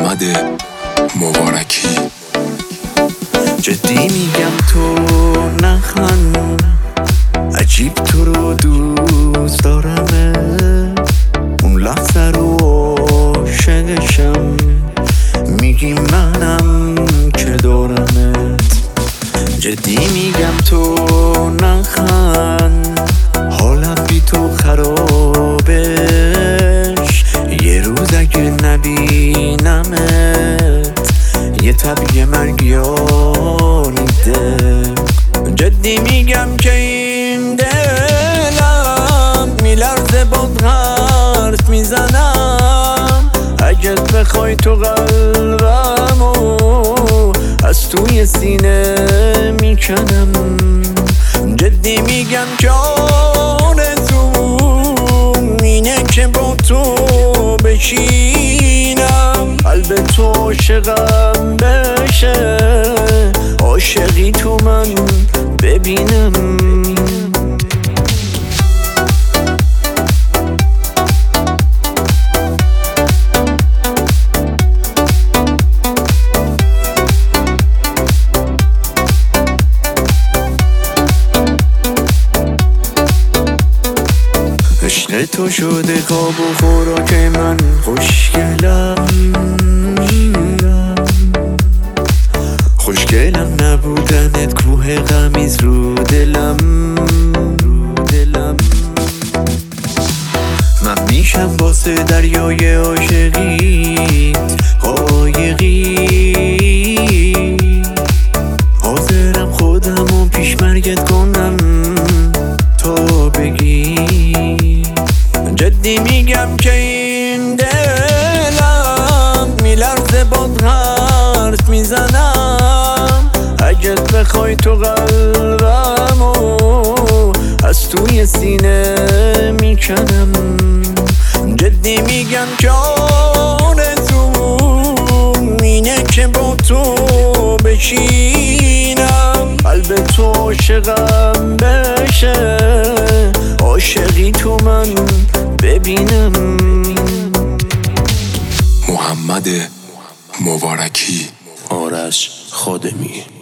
محمد مبارکی. جدی میگم تو نخند، عجیب تو رو دوست دارمه، اون لحظه رو عاشقشم، میگی منم که دارمت. جدی میگم تو نخند، حالم بی تو خرابش، یه روز اگه نبینمت یه طبیعه مرگیانیده. جدی میگم که این دلم میلرزه باد حرف میزنم، اگر بخوای تو قلبمو از توی سینه میکنم. جدی میگم که آرزوم اینه که با تو بشینم، قلب تو عاشقم بشه، عاشقی تو من ببینم. عشق تو شده خواب و خوراک من، خوشگلم خوشگلم، نبودنت کوه غمیز رو دلم. من میشم واسه دریای عاشقیت قایقی، حاضرم خودمو پیش مرگت کنم تا بگی. جدی میگم که این دلم میلرزه باد حرف میزنم، اگر بخوای تو قلبمو از توی سینه میکنم. جدی میگم که آرزوم اینه که با تو بشینم، قلب تو عاشقم بشه، عاشقی تو من ببینم. محمد مبارکی. آرش خادمی.